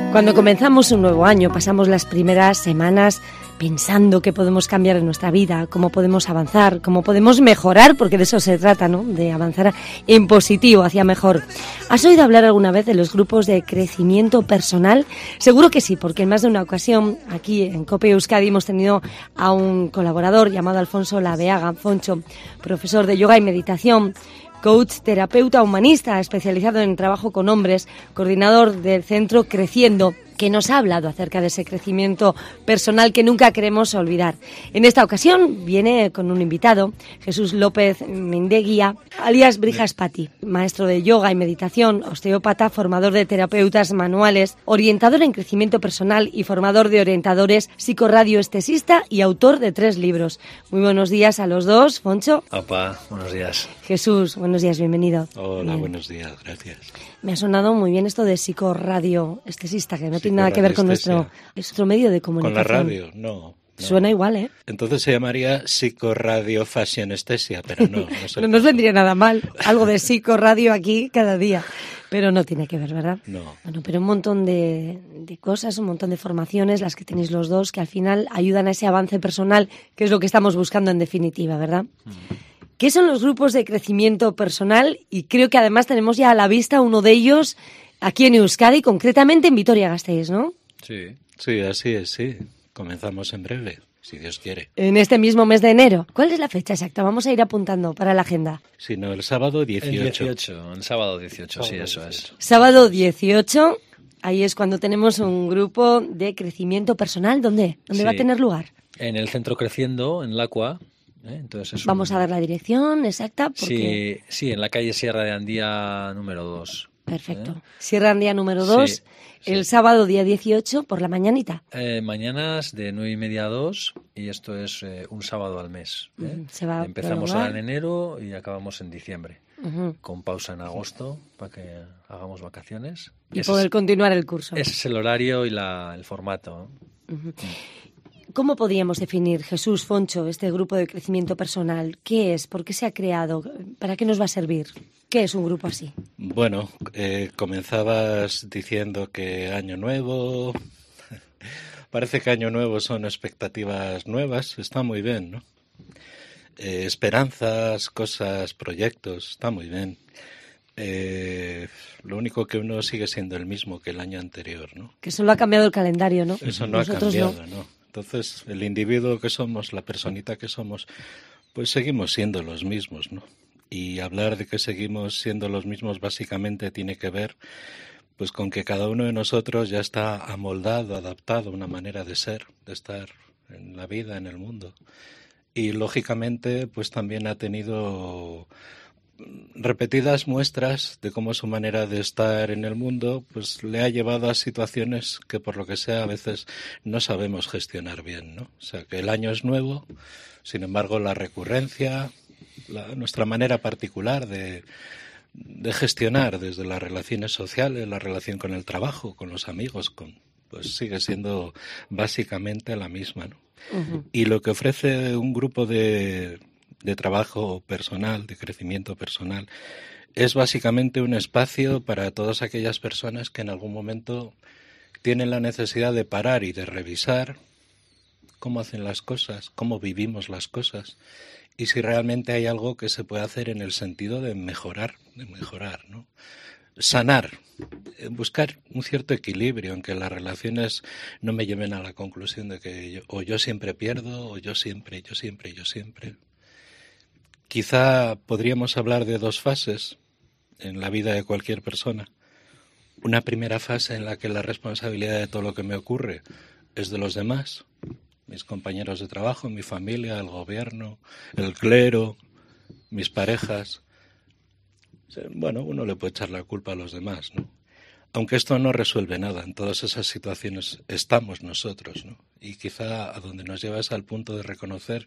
Cuando comenzamos un nuevo año, pasamos las primeras semanas pensando qué podemos cambiar en nuestra vida, cómo podemos avanzar, cómo podemos mejorar, porque de eso se trata, ¿no? De avanzar en positivo, hacia mejor. ¿Has oído hablar alguna vez de los grupos de crecimiento personal? Seguro que sí, porque en más de una ocasión aquí en COPE Euskadi hemos tenido a un colaborador llamado Alfonso Laveaga, Foncho, profesor de yoga y meditación, coach, terapeuta humanista especializado en trabajo con hombres, coordinador del centro Creciendo, que nos ha hablado acerca de ese crecimiento personal que nunca queremos olvidar. En esta ocasión viene con un invitado, Jesús López Mendeguía, alias Brijas Pati, maestro de yoga y meditación, osteópata, formador de terapeutas manuales, orientador en crecimiento personal y formador de orientadores, psicorradioestesista y autor de 3 libros. Muy buenos días a los dos, Foncho. Opa, buenos días. Jesús, buenos días, bienvenido. Hola, Bien. Buenos días, gracias. Me ha sonado muy bien esto de psicorradioestesista, que no tiene nada que ver con nuestro medio de comunicación. Con la radio, no. Suena igual, ¿eh? Entonces se llamaría psicoradiofashionestesia, pero no. No nos vendría nada mal, algo de psicorradio aquí cada día. Pero no tiene que ver, ¿verdad? No. Bueno, pero un montón de cosas, un montón de formaciones, las que tenéis los dos, que al final ayudan a ese avance personal, que es lo que estamos buscando en definitiva, ¿verdad? ¿Qué son los grupos de crecimiento personal? Y creo que además tenemos ya a la vista uno de ellos aquí en Euskadi, concretamente en Vitoria-Gasteiz, ¿no? Sí, así es, sí. Comenzamos en breve, si Dios quiere. En este mismo mes de enero. ¿Cuál es la fecha exacta? Vamos a ir apuntando para la agenda. Si no, el sábado 18. El sábado 18, sí, eso es. Sábado 18, ahí es cuando tenemos un grupo de crecimiento personal. ¿Dónde Sí. va a tener lugar? En el centro Creciendo, en Lacua. Entonces Vamos a dar la dirección exacta. Porque... Sí, en la calle Sierra de Andía número 2. Perfecto. Sierra Andía número 2, Sí. el sábado día 18 por la mañanita. Mañanas de 9:30 a 2 y esto es un sábado al mes. Se va a Empezamos prolongar. ahora en enero y acabamos en diciembre. Ujú. Con pausa en agosto para que hagamos vacaciones. Y Ese poder continuar el curso. Ese es el horario y el formato. ¿Cómo podríamos definir, Jesús, Foncho, este grupo de crecimiento personal? ¿Qué es? ¿Por qué se ha creado? ¿Para qué nos va a servir? ¿Qué es un grupo así? Bueno, comenzabas diciendo que año nuevo. Parece que año nuevo son expectativas nuevas, está muy bien, ¿no? Esperanzas, cosas, proyectos, está muy bien. Lo único que uno sigue siendo el mismo que el año anterior, ¿no? Que solo ha cambiado el calendario, ¿no? Eso no Nosotros ha cambiado, ¿no? Entonces, el individuo que somos, la personita que somos, pues seguimos siendo los mismos, ¿no? Y hablar de que seguimos siendo los mismos básicamente tiene que ver pues con que cada uno de nosotros ya está amoldado, adaptado a una manera de ser, de estar en la vida, en el mundo. Y lógicamente pues también ha tenido repetidas muestras de cómo su manera de estar en el mundo pues le ha llevado a situaciones que por lo que sea a veces no sabemos gestionar bien, ¿no? O sea que el año es nuevo, sin embargo la recurrencia, nuestra manera particular de gestionar desde las relaciones sociales, la relación con el trabajo, con los amigos, pues sigue siendo básicamente la misma, ¿no? Uh-huh. Y lo que ofrece un grupo de trabajo personal, de crecimiento personal, es básicamente un espacio para todas aquellas personas que en algún momento tienen la necesidad de parar y de revisar cómo hacen las cosas, cómo vivimos las cosas, y si realmente hay algo que se puede hacer en el sentido de mejorar, ¿no? Sanar, buscar un cierto equilibrio en que las relaciones no me lleven a la conclusión de que yo siempre pierdo, o yo siempre. Quizá podríamos hablar de 2 fases en la vida de cualquier persona. Una primera fase en la que la responsabilidad de todo lo que me ocurre es de los demás, mis compañeros de trabajo, mi familia, el gobierno, el clero, mis parejas. Bueno, uno le puede echar la culpa a los demás, ¿no? Aunque esto no resuelve nada, en todas esas situaciones estamos nosotros, ¿no? Y quizá a donde nos lleva es al punto de reconocer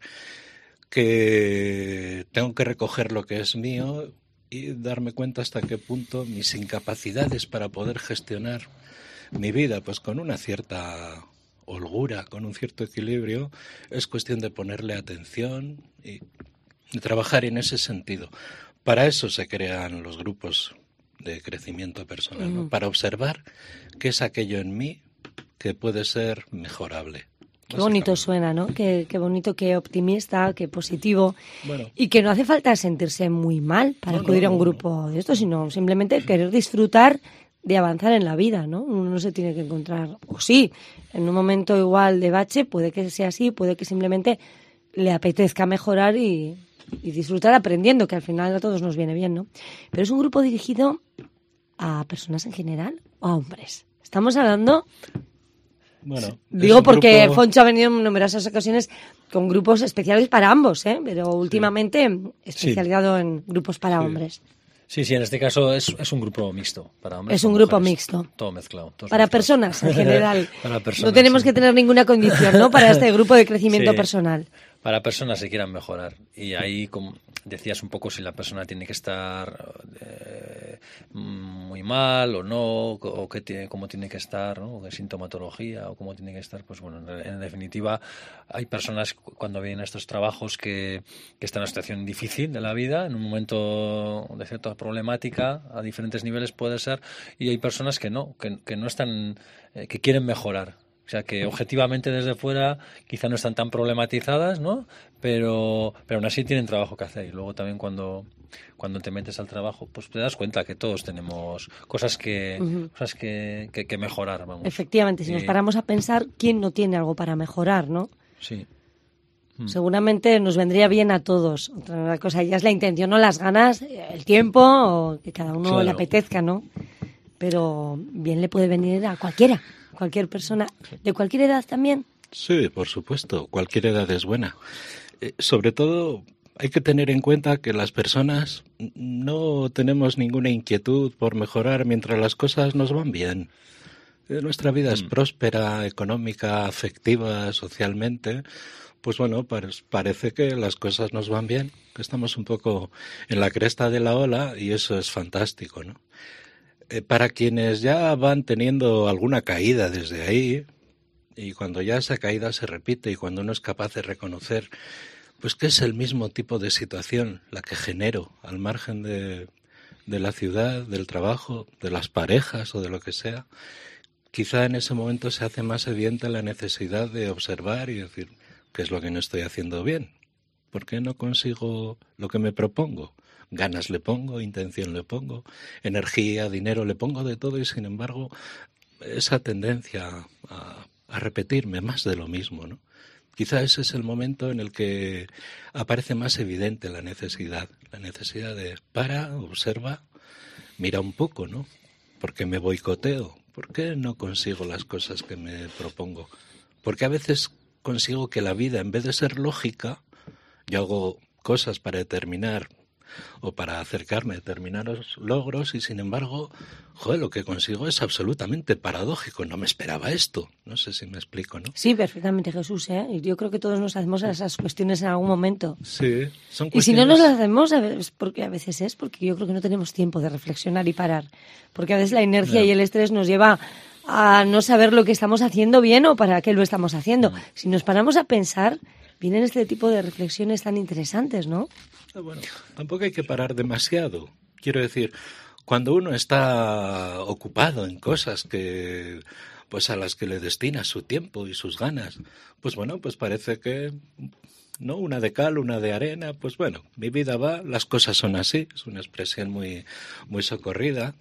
que tengo que recoger lo que es mío y darme cuenta hasta qué punto mis incapacidades para poder gestionar mi vida, pues con una cierta holgura, con un cierto equilibrio, es cuestión de ponerle atención y trabajar en ese sentido. Para eso se crean los grupos de crecimiento personal, ¿no? Para observar qué es aquello en mí que puede ser mejorable. Qué bonito suena, ¿no? Qué bonito, qué optimista, qué positivo. Bueno. Y que no hace falta sentirse muy mal para acudir a un grupo de esto, sino simplemente querer disfrutar de avanzar en la vida, ¿no? Uno no se tiene que encontrar, o sí, en un momento igual de bache, puede que sea así, puede que simplemente le apetezca mejorar y disfrutar aprendiendo, que al final a todos nos viene bien, ¿no? Pero es un grupo dirigido a personas en general o a hombres. Estamos hablando... Bueno, digo porque grupo... Foncho ha venido en numerosas ocasiones con grupos especiales para ambos, pero últimamente especializado en grupos para hombres. Sí, en este caso es un grupo mixto para hombres. Es un grupo mixto. Todo mezclado. Para personas en general. Para personas, no tenemos que tener ninguna condición, ¿no? Para este grupo de crecimiento personal. Para personas que quieran mejorar. Y ahí, como decías un poco, si la persona tiene que estar muy mal o no, o cómo tiene que estar, ¿no? O qué sintomatología, o cómo tiene que estar, pues bueno, en definitiva, hay personas cuando vienen a estos trabajos que están en una situación difícil de la vida, en un momento de cierta problemática, a diferentes niveles puede ser, y hay personas que no están, que quieren mejorar. O sea, que objetivamente desde fuera quizá no están tan problematizadas, ¿no? Pero aún así tienen trabajo que hacer. Y luego también cuando te metes al trabajo, pues te das cuenta que todos tenemos cosas que mejorar, vamos. Efectivamente, si nos paramos a pensar, ¿quién no tiene algo para mejorar, no? Sí. Seguramente nos vendría bien a todos. Otra cosa ya es la intención, no las ganas, el tiempo, o que cada uno le apetezca, ¿no? Pero bien le puede venir a cualquier persona, de cualquier edad también. Sí, por supuesto, cualquier edad es buena. Sobre todo hay que tener en cuenta que las personas no tenemos ninguna inquietud por mejorar mientras las cosas nos van bien. Nuestra vida es próspera, económica, afectiva, socialmente. Pues bueno, parece que las cosas nos van bien, que estamos un poco en la cresta de la ola y eso es fantástico, ¿no? Para quienes ya van teniendo alguna caída desde ahí, y cuando ya esa caída se repite y cuando uno es capaz de reconocer pues que es el mismo tipo de situación la que genero al margen de la ciudad, del trabajo, de las parejas o de lo que sea, quizá en ese momento se hace más evidente la necesidad de observar y decir ¿qué es lo que no estoy haciendo bien? ¿Por qué no consigo lo que me propongo? Ganas le pongo, intención le pongo, energía, dinero le pongo, de todo, y sin embargo esa tendencia a repetirme más de lo mismo, ¿no? Quizá ese es el momento en el que aparece más evidente la necesidad de observa, mira un poco, ¿no? ¿Por qué me boicoteo? ¿Por qué no consigo las cosas que me propongo? Porque a veces consigo que la vida, en vez de ser lógica, yo hago cosas para determinar o para acercarme a determinados logros y sin embargo, lo que consigo es absolutamente paradójico. No me esperaba esto. No sé si me explico, ¿no? Sí, perfectamente, Jesús, Y yo creo que todos nos hacemos esas cuestiones en algún momento. Sí, son cuestiones... Y si no nos las hacemos, porque a veces es porque yo creo que no tenemos tiempo de reflexionar y parar. Porque a veces la inercia y el estrés nos lleva a no saber lo que estamos haciendo bien o para qué lo estamos haciendo. Si nos paramos a pensar, vienen este tipo de reflexiones tan interesantes, ¿no? Bueno, tampoco hay que parar demasiado. Quiero decir, cuando uno está ocupado en cosas que, pues a las que le destina su tiempo y sus ganas, pues bueno, pues parece que, ¿no? Una de cal, una de arena, pues bueno, mi vida va, las cosas son así, es una expresión muy, muy socorrida.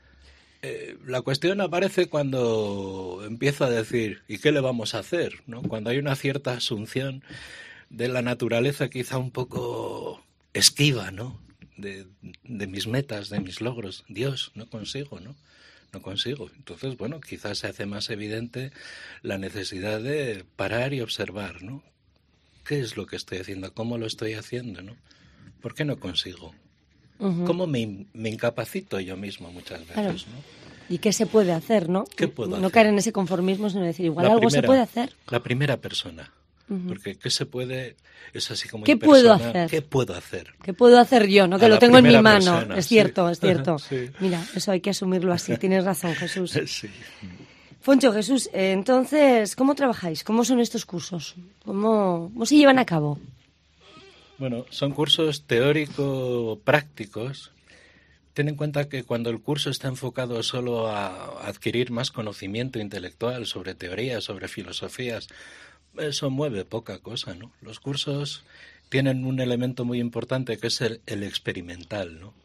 La cuestión aparece cuando empiezo a decir, ¿y qué le vamos a hacer? ¿No? Cuando hay una cierta asunción de la naturaleza quizá un poco esquiva, ¿no? De mis metas, de mis logros. Dios, no consigo. Entonces, bueno, quizás se hace más evidente la necesidad de parar y observar, ¿no? ¿Qué es lo que estoy haciendo? ¿Cómo lo estoy haciendo, no? ¿Por qué no consigo? ¿Cómo me incapacito yo mismo muchas veces, claro. ¿no? ¿Y qué se puede hacer, no? ¿Qué puedo hacer? No caer en ese conformismo, sino decir, igual algo se puede hacer. La primera persona. Porque ¿qué se puede? Es así como ¿qué puedo hacer? ¿Qué puedo hacer? ¿Qué puedo hacer yo? ¿No? Que lo tengo en mi mano. Persona, es cierto, sí. es cierto. Sí. Mira, eso hay que asumirlo así. Tienes razón, Jesús. Sí. Foncho, Jesús, entonces, ¿cómo trabajáis? ¿Cómo son estos cursos? ¿Cómo se llevan a cabo? Bueno, son cursos teórico-prácticos. ten en cuenta que cuando el curso está enfocado solo a adquirir más conocimiento intelectual sobre teorías, sobre filosofías, eso mueve poca cosa, ¿no? Los cursos tienen un elemento muy importante que es el experimental, ¿no?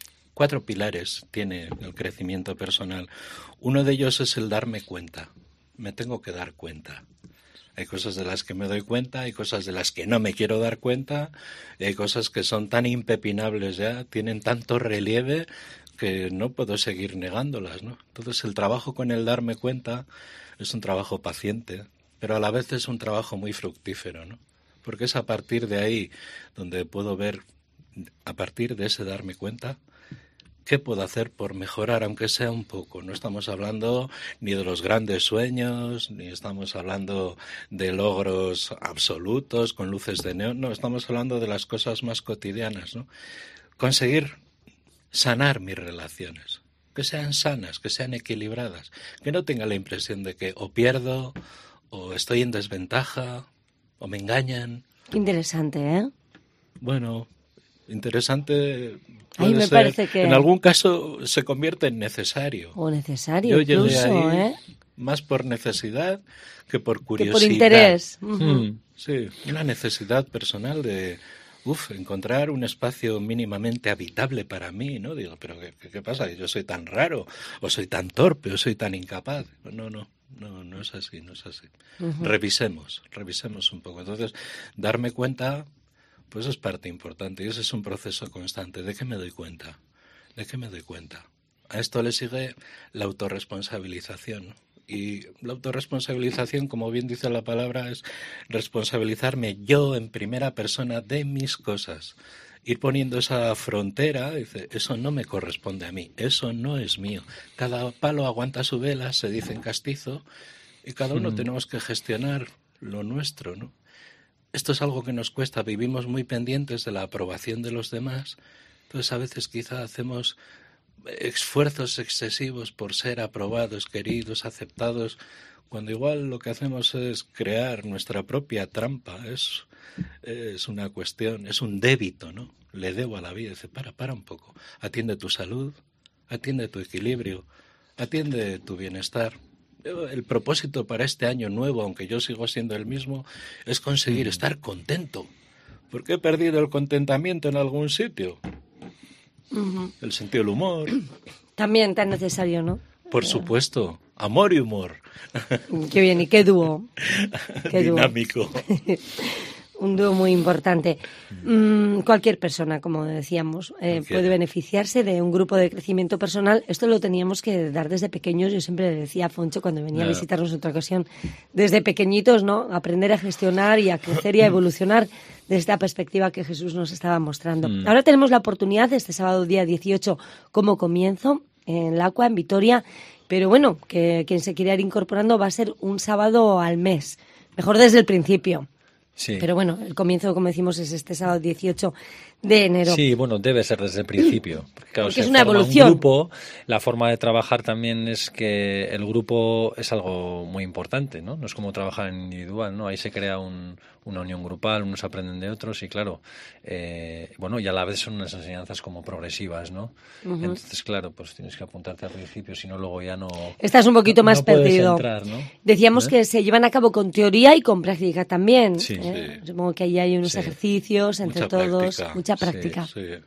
4 pilares tiene el crecimiento personal. Uno de ellos es el darme cuenta. Me tengo que dar cuenta. Hay cosas de las que me doy cuenta, hay cosas de las que no me quiero dar cuenta, y hay cosas que son tan impepinables ya, tienen tanto relieve que no puedo seguir negándolas, ¿no? Entonces el trabajo con el darme cuenta es un trabajo paciente, pero a la vez es un trabajo muy fructífero, ¿no? Porque es a partir de ahí donde puedo ver, a partir de ese darme cuenta, ¿qué puedo hacer por mejorar, aunque sea un poco? No estamos hablando ni de los grandes sueños, ni estamos hablando de logros absolutos con luces de neón, no, estamos hablando de las cosas más cotidianas, ¿no? Conseguir sanar mis relaciones, que sean sanas, que sean equilibradas, que no tenga la impresión de que o pierdo, o estoy en desventaja, o me engañan. Qué interesante, ¿eh? Bueno, interesante. A mí me parece que en algún caso se convierte en necesario. O necesario, yo incluso, llegué ahí, ¿eh? Más por necesidad que por curiosidad. Que por interés. Sí, una necesidad personal de encontrar un espacio mínimamente habitable para mí, ¿no? Digo, pero ¿qué pasa? ¿Yo soy tan raro? ¿O soy tan torpe? ¿O soy tan incapaz? No es así, no es así. Revisemos un poco. Entonces, darme cuenta, pues es parte importante y ese es un proceso constante. ¿De qué me doy cuenta? ¿De qué me doy cuenta? A esto le sigue la autorresponsabilización. Y la autorresponsabilización, como bien dice la palabra, es responsabilizarme yo en primera persona de mis cosas. Ir poniendo esa frontera, dice, eso no me corresponde a mí, eso no es mío. Cada palo aguanta su vela, se dice en castizo, y cada uno tenemos que gestionar lo nuestro, ¿no? Esto es algo que nos cuesta, vivimos muy pendientes de la aprobación de los demás, entonces a veces quizá hacemos esfuerzos excesivos por ser aprobados, queridos, aceptados, cuando igual lo que hacemos es crear nuestra propia trampa. Es una cuestión, es un débito, ¿no? Le debo a la vida. Dice, para un poco, atiende tu salud, atiende tu equilibrio, atiende tu bienestar. El propósito para este año nuevo, aunque yo sigo siendo el mismo, es conseguir estar contento, porque he perdido el contentamiento en algún sitio. El sentido del humor. También tan necesario, ¿no? Por supuesto. Amor y humor. Qué bien, y qué dúo. Qué dinámico. Un dúo muy importante. Cualquier persona, como decíamos, puede beneficiarse de un grupo de crecimiento personal. Esto lo teníamos que dar desde pequeños. Yo siempre le decía a Foncho cuando venía a visitarnos en otra ocasión, desde pequeñitos, ¿no? Aprender a gestionar y a crecer y a evolucionar desde esta perspectiva que Jesús nos estaba mostrando. Ahora tenemos la oportunidad, este sábado día 18, como comienzo, en Lacua, en Vitoria, pero bueno, que quien se quiera ir incorporando va a ser un sábado al mes, mejor desde el principio. Sí. Pero bueno, el comienzo, como decimos, es este sábado 18 de enero. Sí, bueno, debe ser desde el principio. Porque, claro, porque es una evolución. Un grupo, la forma de trabajar también es que el grupo es algo muy importante, ¿no? No es como trabajar en individual, ¿no? Ahí se crea una unión grupal, unos aprenden de otros y claro, bueno, y a la vez son unas enseñanzas como progresivas, ¿no? Entonces, claro, pues tienes que apuntarte al principio, si no luego ya no... Estás un poquito más perdido. Entrar, ¿no? Decíamos que se llevan a cabo con teoría y con práctica también. Sí. Supongo que ahí hay unos ejercicios entre todos, mucha práctica.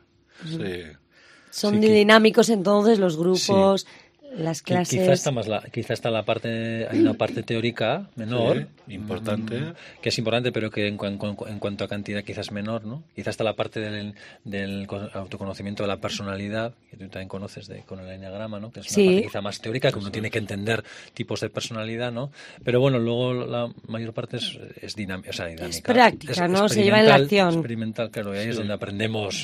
Sí. Son dinámicos entonces los grupos, las clases. Quizá está la parte, hay una parte teórica menor, importante, que es importante, pero que en cuanto a cantidad quizás menor, ¿no? Quizá está la parte del autoconocimiento de la personalidad, que tú también conoces con el enneagrama, ¿no? Que es una parte quizá más teórica, que uno tiene que entender tipos de personalidad, ¿no? Pero bueno, luego la mayor parte es dinámica. Es práctica, ¿no? Se lleva en la acción. Experimental, claro, y ahí es donde aprendemos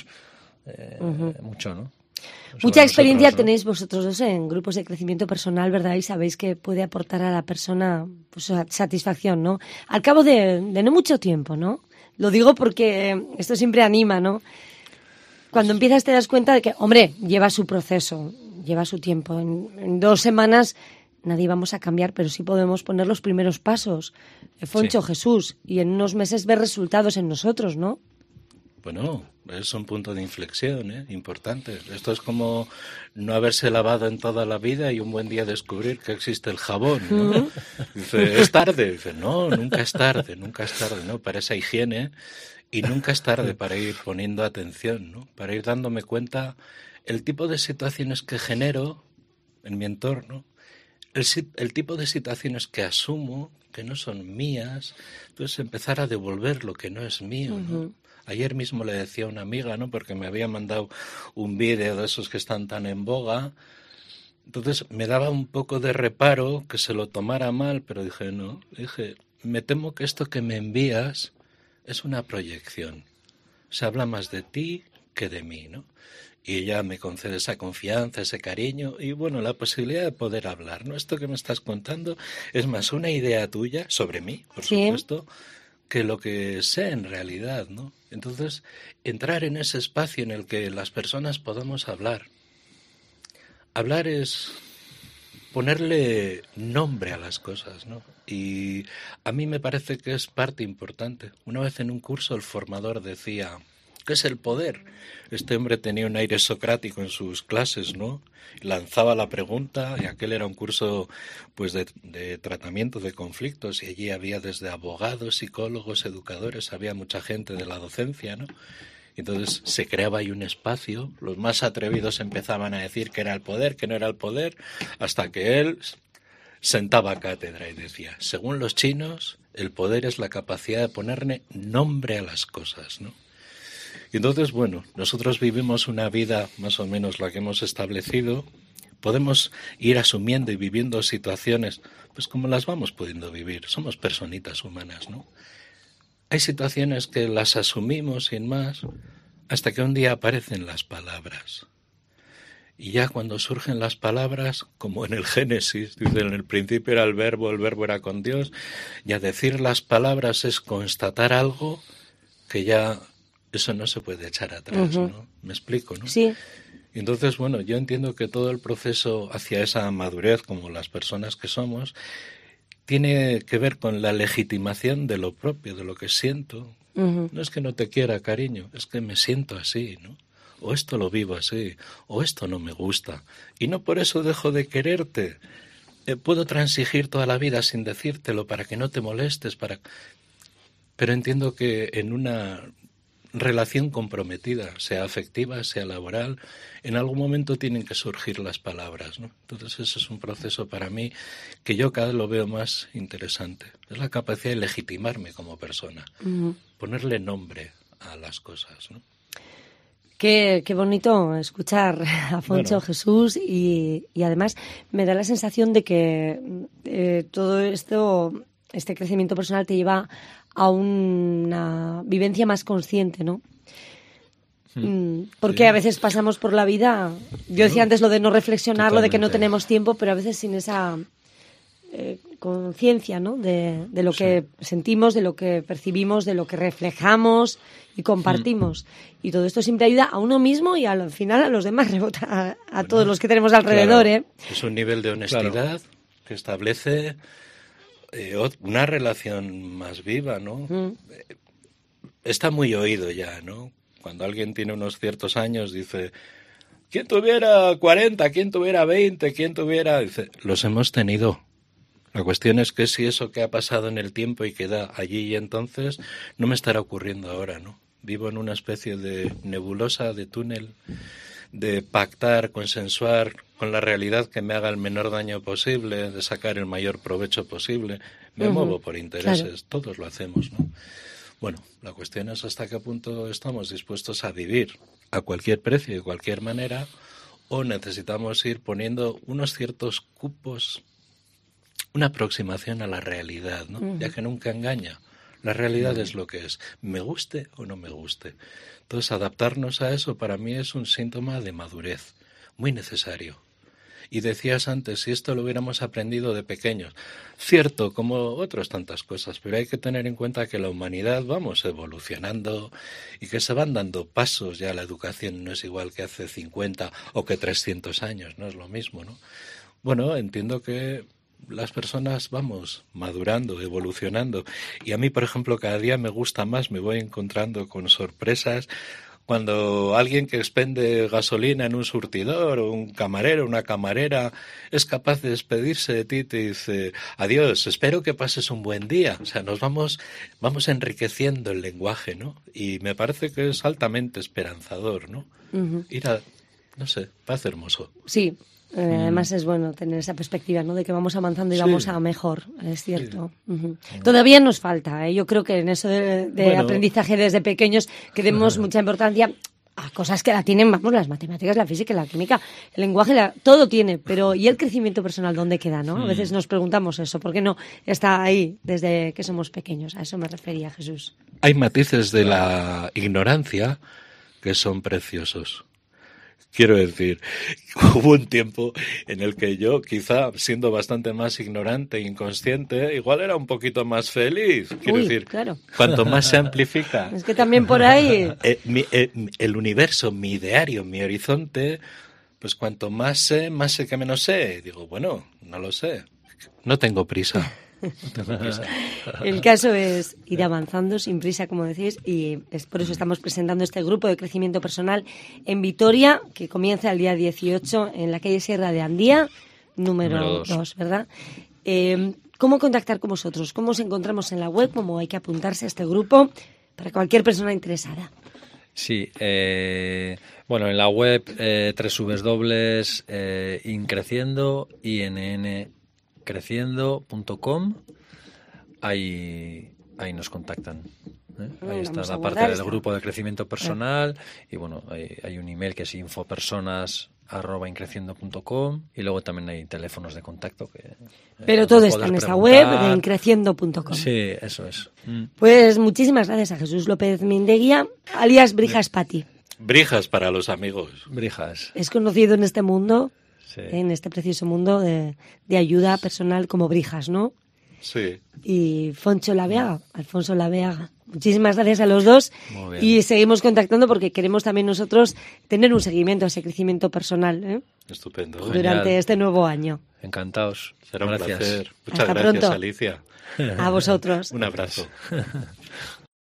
mucho, ¿no? Mucha experiencia tenéis vosotros dos en grupos de crecimiento personal, ¿verdad? Y sabéis que puede aportar a la persona pues, satisfacción, ¿no? Al cabo de no mucho tiempo, ¿no? Lo digo porque esto siempre anima, ¿no? Cuando empiezas te das cuenta de que, hombre, lleva su proceso, lleva su tiempo. En 2 semanas nadie vamos a cambiar, pero sí podemos poner los primeros pasos. Foncho, Jesús, y en unos meses ver resultados en nosotros, ¿no? Bueno, es un punto de inflexión, importante. Esto es como no haberse lavado en toda la vida y un buen día descubrir que existe el jabón, ¿no? Dice, ¿es tarde? Dice, no, nunca es tarde, ¿no? Para esa higiene, y nunca es tarde para ir poniendo atención, ¿no? Para ir dándome cuenta el tipo de situaciones que genero en mi entorno, el tipo de situaciones que asumo, que no son mías, entonces empezar a devolver lo que no es mío, ¿no? Ayer mismo le decía a una amiga, ¿no? Porque me había mandado un vídeo de esos que están tan en boga. Entonces me daba un poco de reparo que se lo tomara mal, pero dije, no. Dije, me temo que esto que me envías es una proyección. Se habla más de ti que de mí, ¿no? Y ella me concede esa confianza, ese cariño y, bueno, la posibilidad de poder hablar, ¿no? Esto que me estás contando es más una idea tuya sobre mí, por supuesto, que lo que sé en realidad, ¿no? Entonces, entrar en ese espacio en el que las personas podamos hablar. Hablar es ponerle nombre a las cosas, ¿no? Y a mí me parece que es parte importante. Una vez en un curso el formador decía, ¿qué es el poder? Este hombre tenía un aire socrático en sus clases, ¿no? Lanzaba la pregunta, y aquel era un curso pues de tratamiento de conflictos, y allí había desde abogados, psicólogos, educadores, había mucha gente de la docencia, ¿no? Entonces se creaba ahí un espacio, los más atrevidos empezaban a decir que era el poder, que no era el poder, hasta que él sentaba cátedra y decía, según los chinos, el poder es la capacidad de ponerle nombre a las cosas, ¿no? Y entonces, bueno, nosotros vivimos una vida más o menos la que hemos establecido, podemos ir asumiendo y viviendo situaciones, pues como las vamos pudiendo vivir, somos personitas humanas, ¿no? Hay situaciones que las asumimos sin más, hasta que un día aparecen las palabras. Y ya cuando surgen las palabras, como en el Génesis, dice, en el principio era el verbo era con Dios, ya decir las palabras es constatar algo que ya eso no se puede echar atrás, ¿no? ¿Me explico, no? Sí. Entonces, bueno, yo entiendo que todo el proceso hacia esa madurez, como las personas que somos, tiene que ver con la legitimación de lo propio, de lo que siento. No es que no te quiera, cariño, es que me siento así, ¿no? O esto lo vivo así, o esto no me gusta. Y no por eso dejo de quererte. Puedo transigir toda la vida sin decírtelo para que no te molestes, pero entiendo que en una relación comprometida, sea afectiva, sea laboral, en algún momento tienen que surgir las palabras, ¿no? Entonces ese es un proceso para mí que yo cada vez lo veo más interesante. Es la capacidad de legitimarme como persona, ponerle nombre a las cosas, ¿no? Qué bonito escuchar a Foncho, Jesús, y además me da la sensación de que todo esto, este crecimiento personal te lleva a una vivencia más consciente, ¿no? Porque a veces pasamos por la vida, yo decía antes lo de no reflexionar, lo de que no tenemos tiempo, pero a veces sin esa conciencia, ¿no? De lo que sentimos, de lo que percibimos, de lo que reflejamos y compartimos. Y todo esto siempre ayuda a uno mismo y al final a los demás, rebota a todos los que tenemos alrededor, claro. Es un nivel de honestidad que establece una relación más viva, ¿no? Está muy oído ya, ¿no? Cuando alguien tiene unos ciertos años dice, ¿quién tuviera 40? ¿Quién tuviera 20? ¿Quién tuviera...? Dice, los hemos tenido. La cuestión es que si eso que ha pasado en el tiempo y queda allí y entonces, no me estará ocurriendo ahora, ¿no? Vivo en una especie de nebulosa, de túnel, de pactar, consensuar con la realidad que me haga el menor daño posible, de sacar el mayor provecho posible. Me muevo por intereses, todos lo hacemos, ¿no? Bueno, la cuestión es hasta qué punto estamos dispuestos a vivir a cualquier precio y de cualquier manera, o necesitamos ir poniendo unos ciertos cupos, una aproximación a la realidad, ¿no? Ya que nunca engaña. La realidad es lo que es, me guste o no me guste. Entonces, adaptarnos a eso para mí es un síntoma de madurez, muy necesario. Y decías antes, si esto lo hubiéramos aprendido de pequeños, cierto, como otras tantas cosas, pero hay que tener en cuenta que la humanidad vamos evolucionando y que se van dando pasos, ya la educación no es igual que hace 50 o que 300 años, no es lo mismo, ¿no? Bueno, entiendo que las personas vamos madurando, evolucionando. Y a mí, por ejemplo, cada día me gusta más, me voy encontrando con sorpresas. Cuando alguien que expende gasolina en un surtidor, o un camarero, una camarera, es capaz de despedirse de ti y te dice, adiós, espero que pases un buen día. O sea, nos vamos enriqueciendo el lenguaje, ¿no? Y me parece que es altamente esperanzador, ¿no? No sé, parece hermoso. Sí. Además es bueno tener esa perspectiva, ¿no? De que vamos avanzando y vamos a mejor, es cierto. Sí. Todavía nos falta, yo creo que en eso de aprendizaje desde pequeños que demos mucha importancia a cosas que la tienen, vamos, las matemáticas, la física, la química, el lenguaje, todo tiene, pero ¿y el crecimiento personal dónde queda, no? A veces nos preguntamos eso, ¿por qué no está ahí desde que somos pequeños? A eso me refería Jesús. Hay matices de la ignorancia que son preciosos. Quiero decir, hubo un tiempo en el que yo, quizá siendo bastante más ignorante e inconsciente, igual era un poquito más feliz. Quiero decir, claro. Cuanto más se amplifica... Es que también por ahí... el universo, mi ideario, mi horizonte, pues cuanto más sé que menos sé. Digo, bueno, no lo sé. No tengo prisa. El caso es ir avanzando sin prisa, como decís, y es por eso estamos presentando este grupo de crecimiento personal en Vitoria, que comienza el día 18 en la calle Sierra de Andía, número 2, ¿verdad? ¿Cómo contactar con vosotros? ¿Cómo os encontramos en la web? ¿Cómo hay que apuntarse a este grupo para cualquier persona interesada? Sí, bueno, en la web www.increciendo, creciendo.com, ahí nos contactan. Ahí está la parte del grupo de crecimiento personal y bueno, hay un email que es infopersonas@increciendo.com y luego también hay teléfonos de contacto que pero todo está en esta web de increciendo.com. Sí, eso es. Pues muchísimas gracias a Jesús López Mindeguía, alias Brijas Pati. Brijas para los amigos. Brijas. Es conocido en este mundo, sí, en este precioso mundo de ayuda personal como Brijas, ¿no? Sí. Y Alfonso Laveaga. Muchísimas gracias a los dos y seguimos contactando porque queremos también nosotros tener un seguimiento a ese crecimiento personal, ¿eh? Estupendo. Durante este nuevo año. Encantados. Será un placer. Muchas Hasta gracias, pronto. Alicia. A vosotros. Un abrazo.